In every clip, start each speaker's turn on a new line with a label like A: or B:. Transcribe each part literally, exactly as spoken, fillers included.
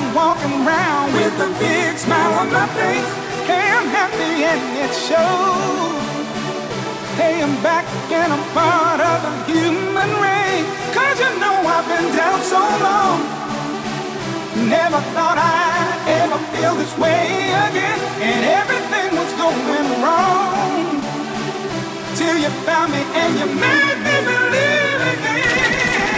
A: I'm walking around with a big smile on my face. Hey, I'm happy and it shows. Hey, I'm back and I'm part of the human race. Cause you know I've been down so long. Never thought I'd ever feel this way again. And everything was going wrong till you found me and you made me believe again.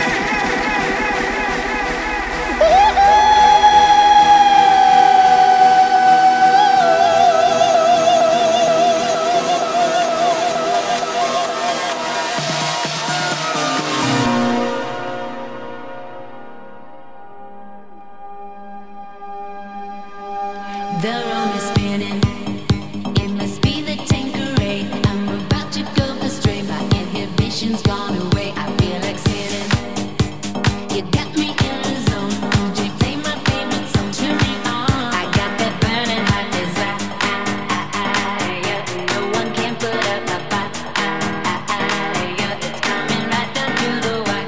B: The room is spinning. It must be the Tanqueray. I'm about to go astray. My inhibition's gone away. I feel like sitting. You got me in the zone. D J, play my favorite song. Turn me on. I got that burning hot desire. No one can put up my fire. It's coming right down to the wire.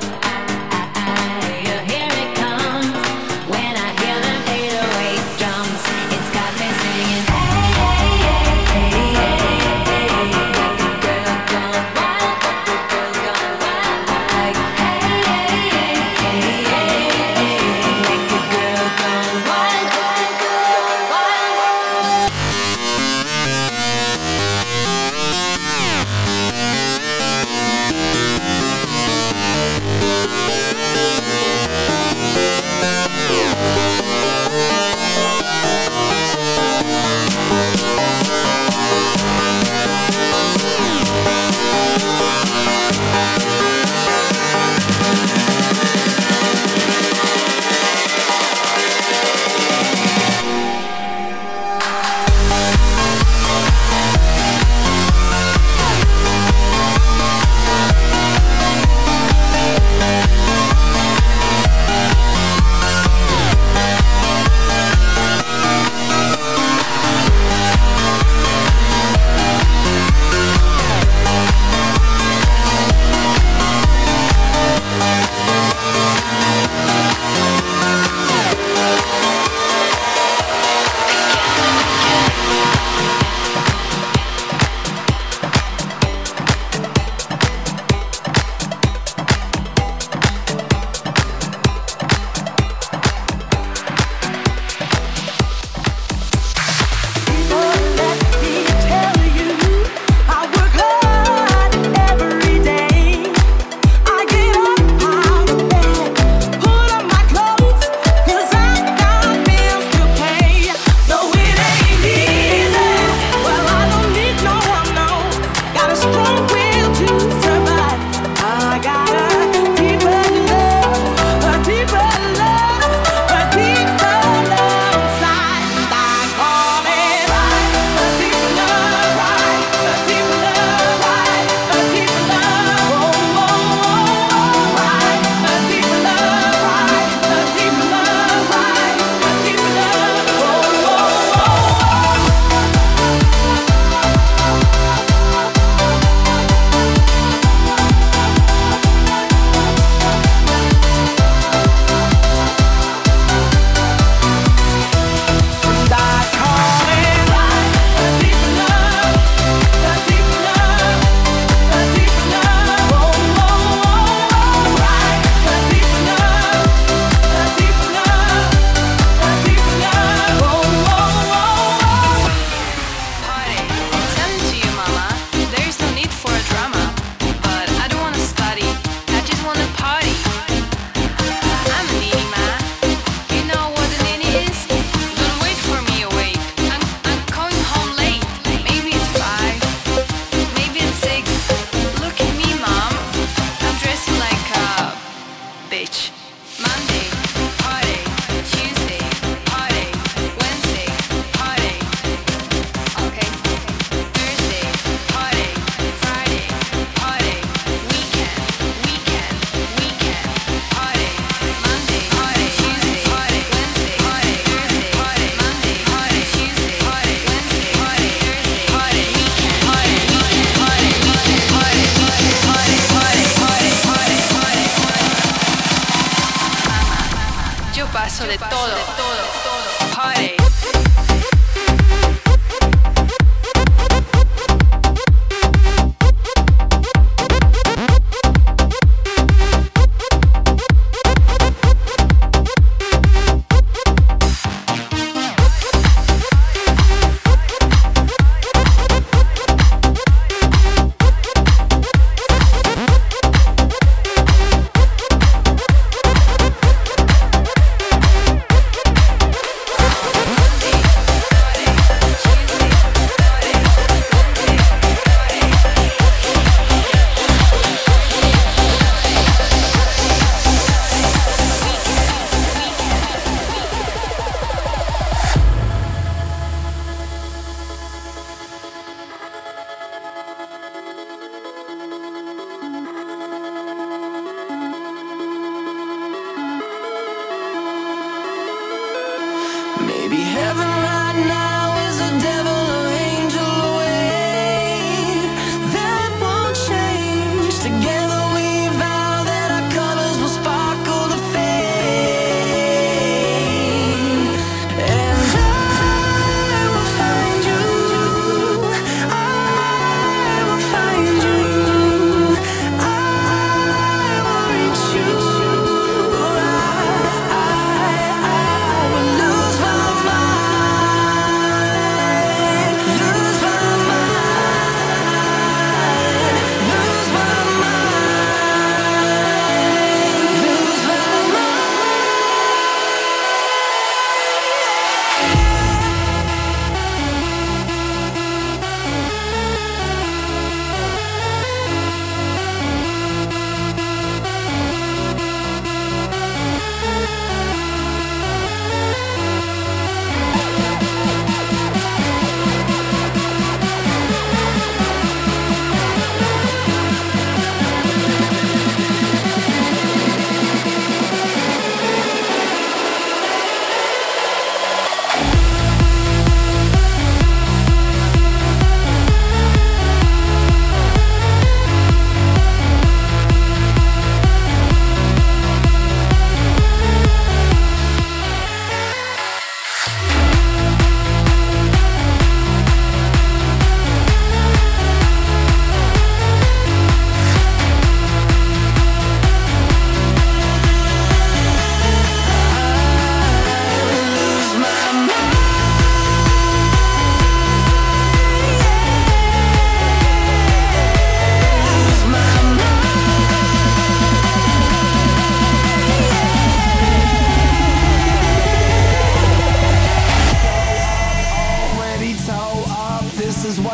B: Here it comes. When I hear them eight oh eight drums, it's got me singing. Hey.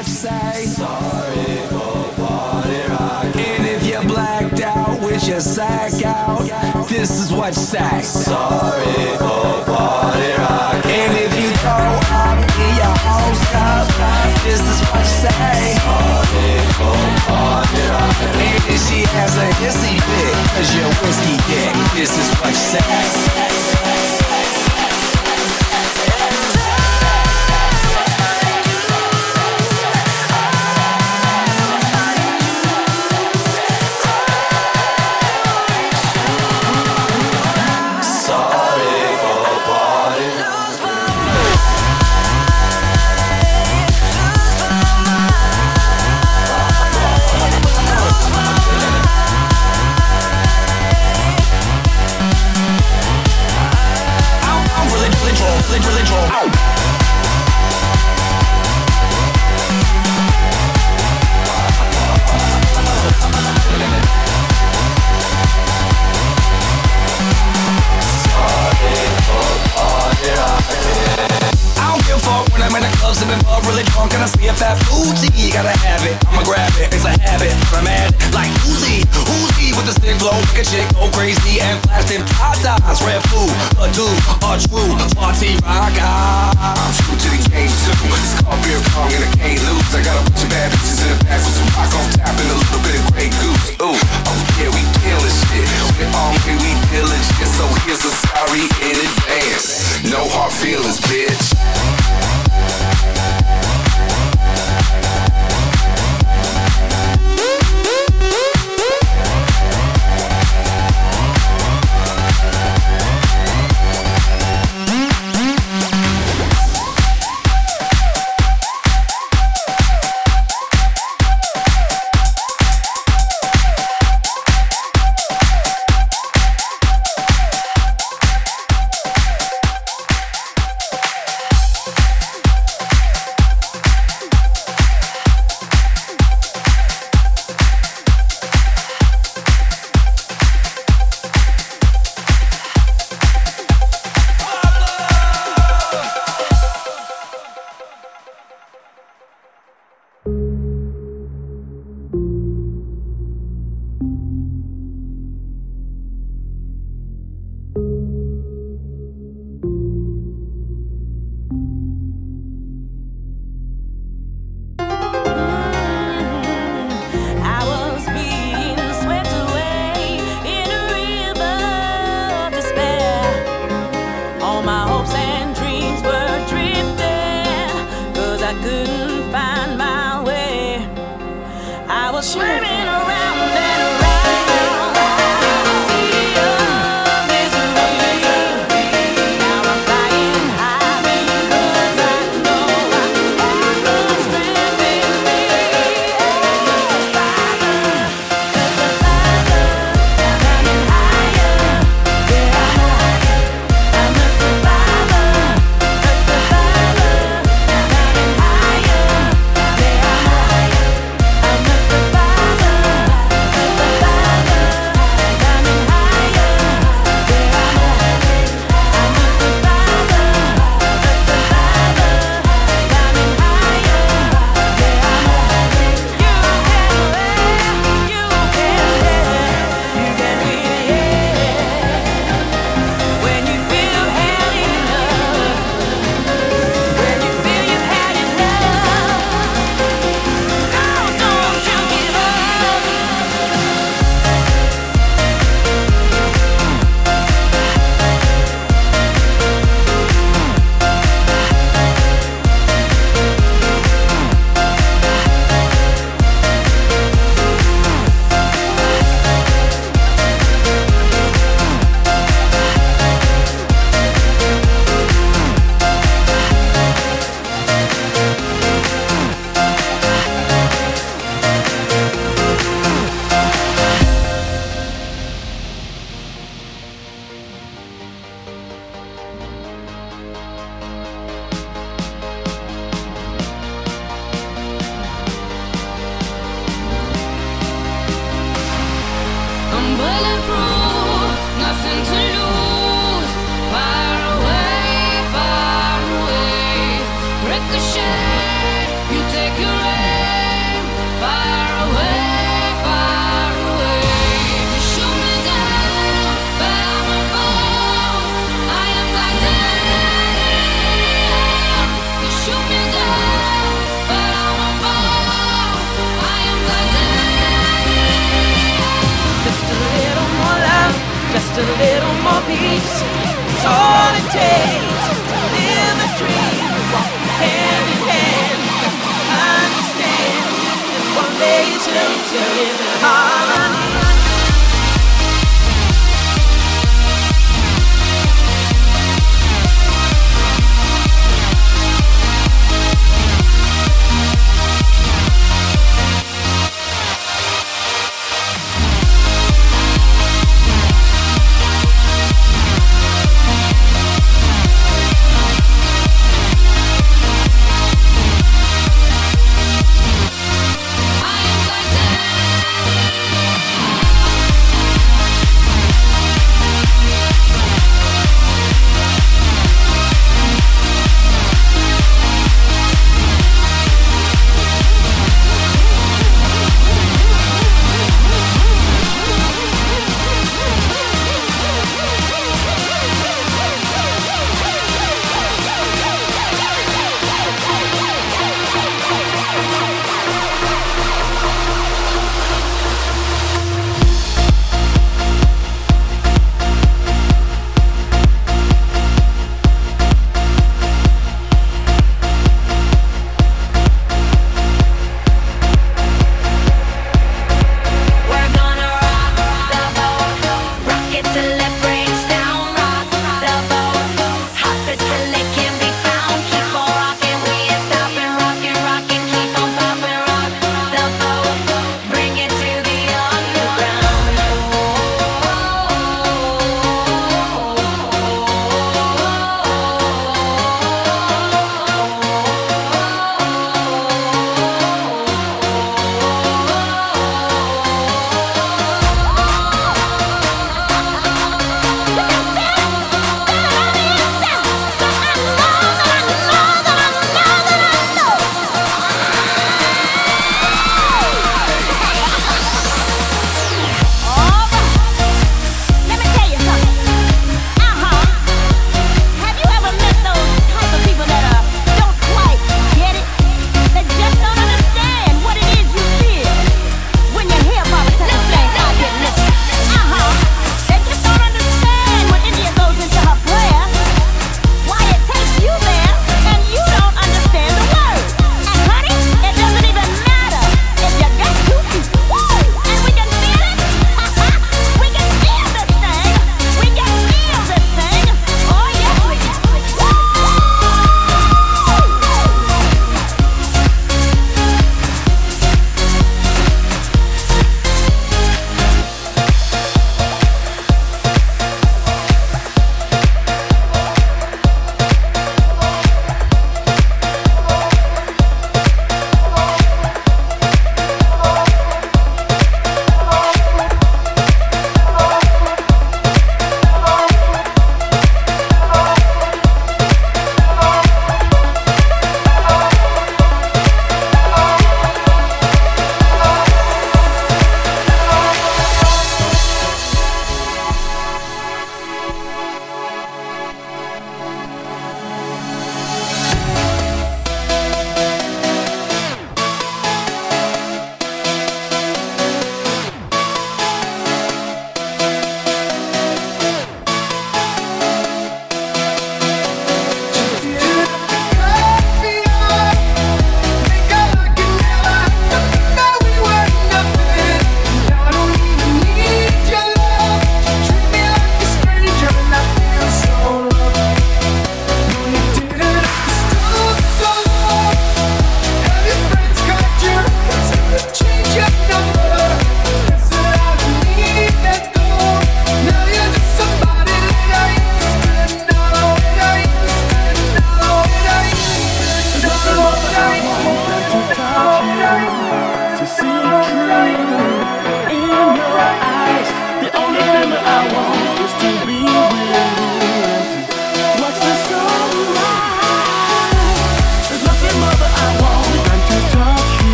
A: what you say. Sorry for party rock. And if you're blacked out with your sack out, this is what you say. Sorry for party rock. And if you throw up in your own stuff, this is what you say. Sorry for party rock. And if she has a hissy fit, cause you're whiskey dick, this is what you say. Sipping bub, really drunk, and I see a fat Fuji. Gotta have it, I'ma grab it, it's a habit. I'm mad like Uzi, Uzi with the stick flow, make a chick go crazy and flash them tatas. Red food, a dude, a true party rock. I'm true to the game too. It's called beer pong and I can't lose. I got a bunch of bad bitches in the back with some rock off tap and a little bit of Grey Goose. Ooh, oh yeah, we killin' shit. We're on way, we diligent, so here's a sorry in advance. No hard feelings, bitch.
B: You take your aim far away, far away. You shoot me down, but I'm above. I am titanium. You shoot me down, but I'm above. I am titanium.
C: Just a little more love, just a little more peace. It's all it takes to live a dream. Walk hand in hand, understand. And one day it's late to live in harmony.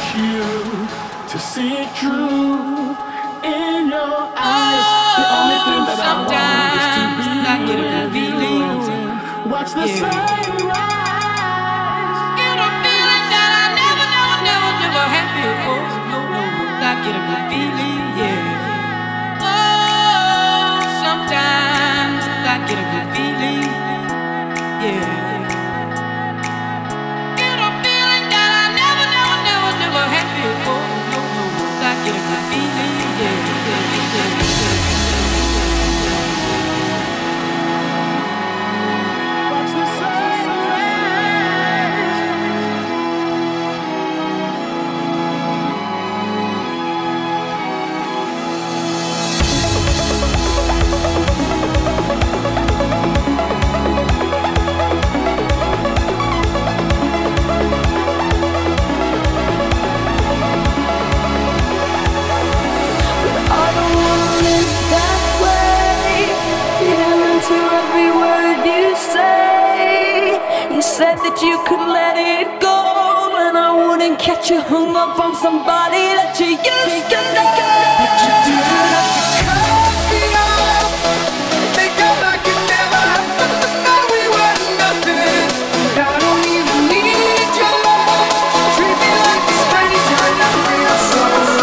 D: you to see truth in your eyes. The only thing that I want is to be with you. Watch the
C: Yeah.
D: sunrise.
C: Get a feeling that I never, never, never, never had before. No, no, I get a good feeling, yeah. Oh, sometimes I get a good feeling, yeah. Get a feeling that I never, never, never, never had before. No, no, I get a good feeling, yeah, yeah, yeah, yeah.
D: Watch the sunrise.
E: I don't wanna live that way. Yeah, to every word you say. You said that you could let it go, and I wouldn't catch you hung up on somebody that you used to know. But you didn't have to cut me off. Make up like it never happened. Now we were nothing. I don't even need your love. Treat me like a stranger and I feel so.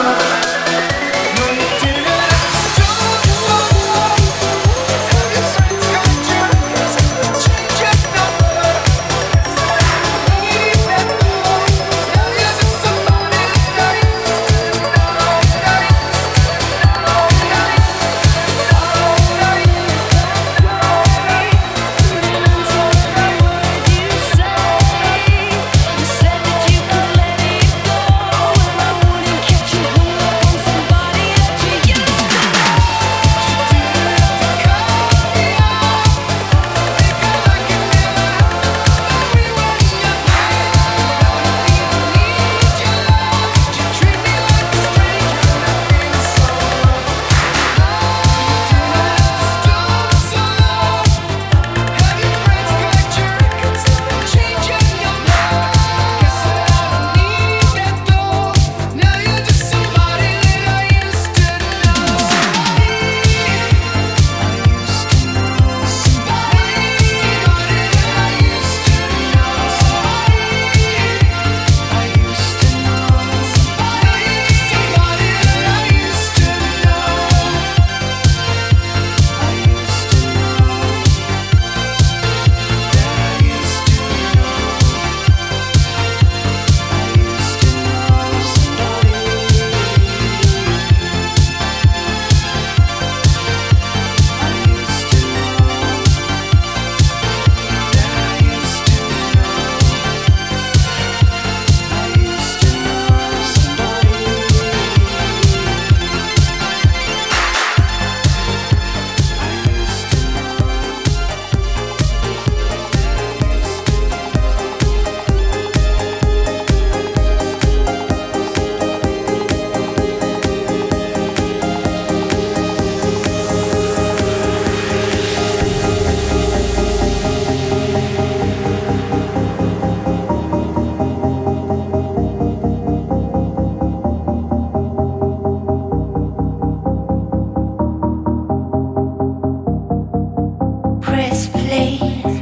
E: Press play,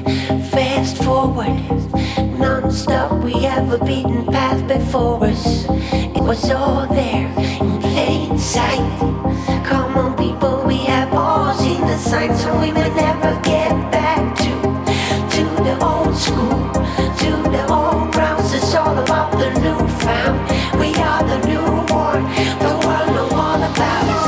E: fast forward, non-stop. We have a beaten path before us. It was all there in plain sight. Come on, people, we have all seen the signs, so we may never get back to to the old school, to the old grounds. It's all about the new found. We are the newborn, the world know all about us.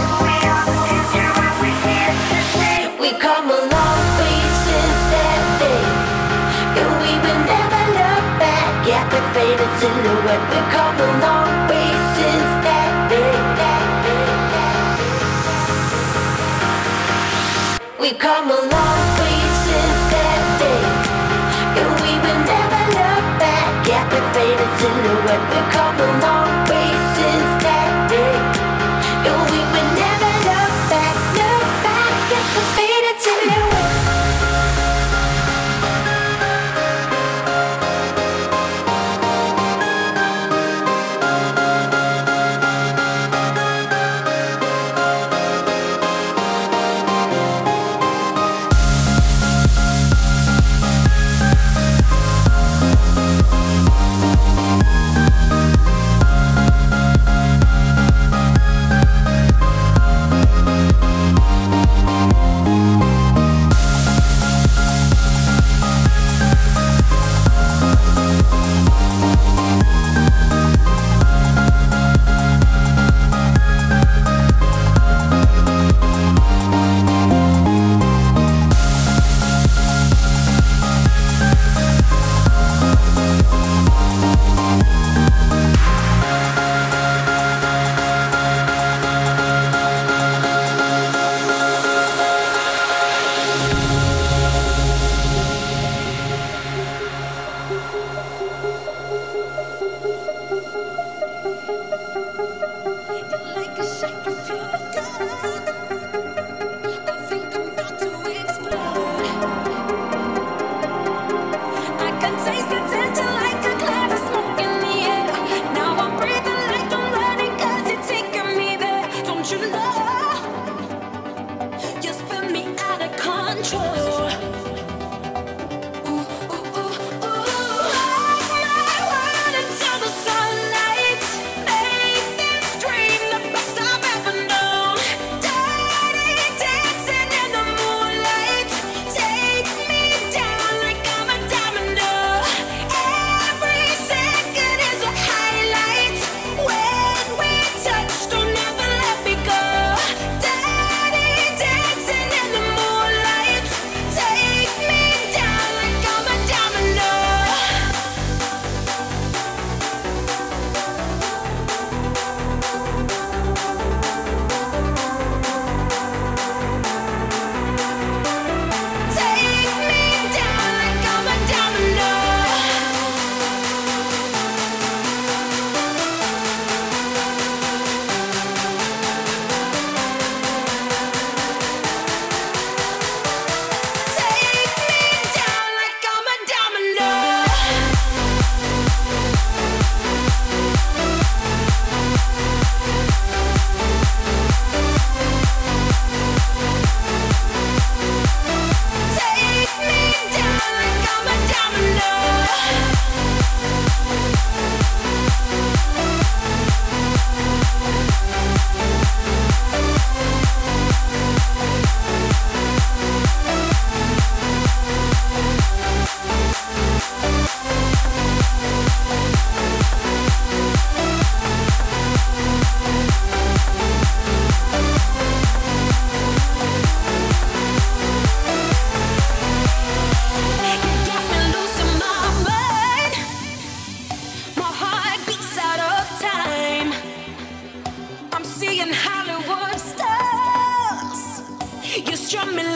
E: We come a long way since that day, and we will never look back at the faded silhouette. We come a long way since that day, that day, that day. We come a long way since that day, and we will never look back at the faded silhouette. We come a long way since that day, and we will never look back, look back at the faded silhouette.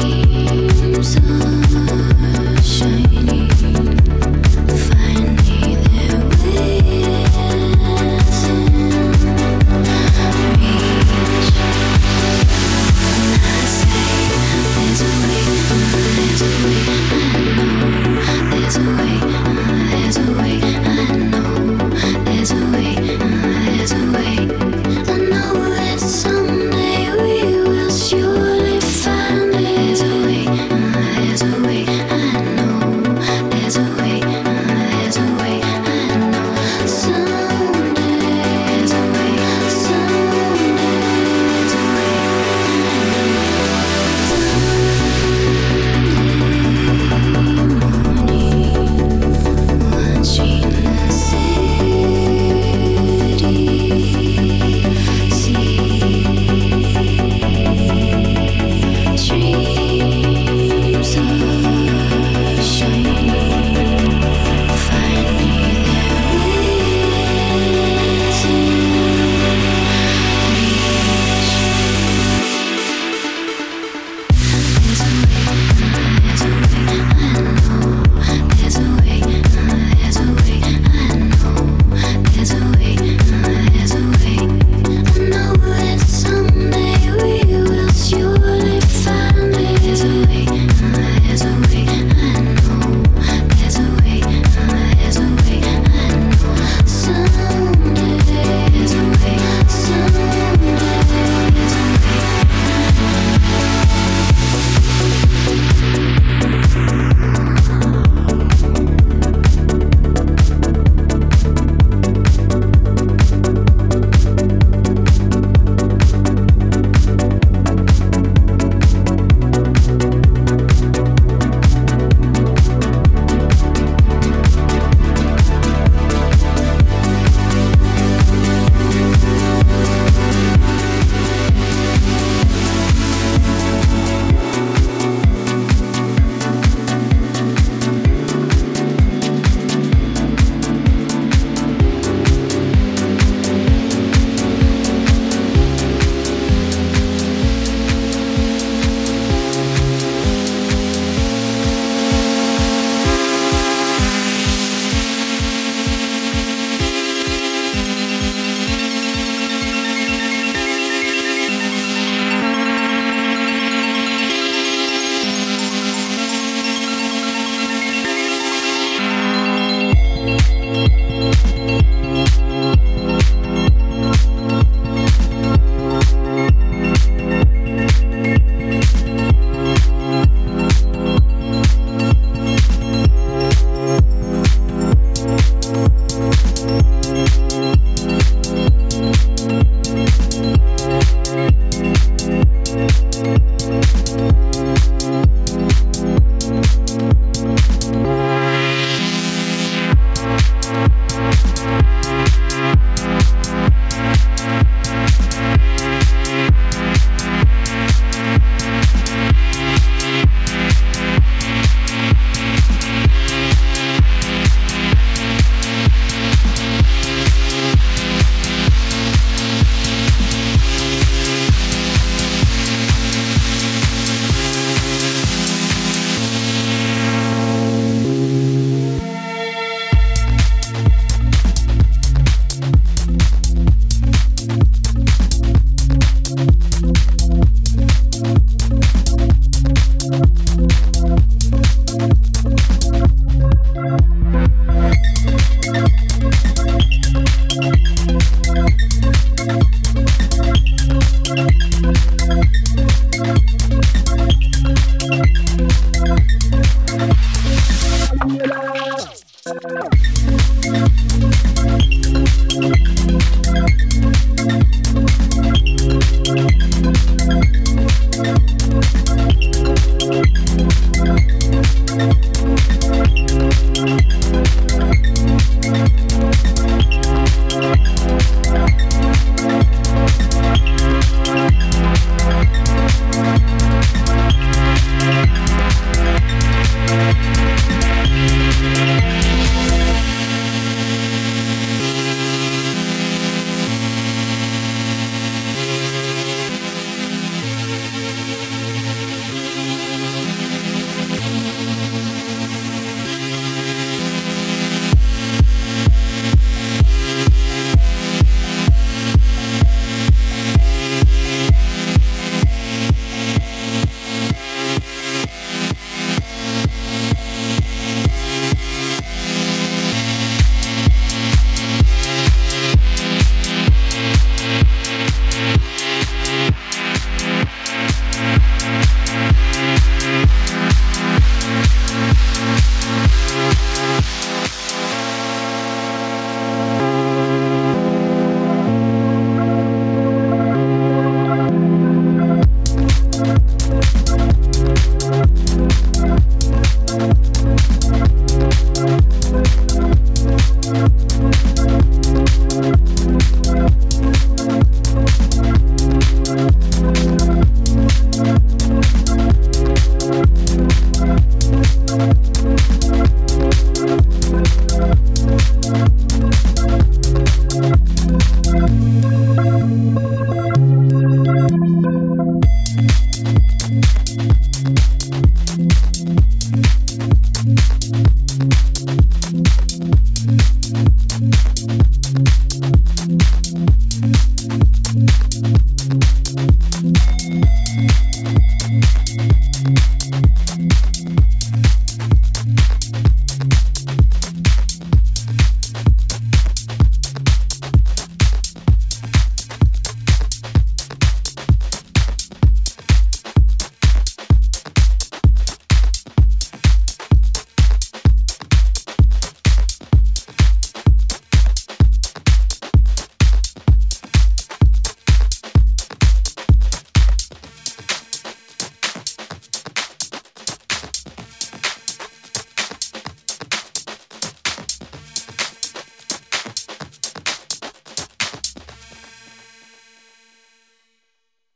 B: dreams are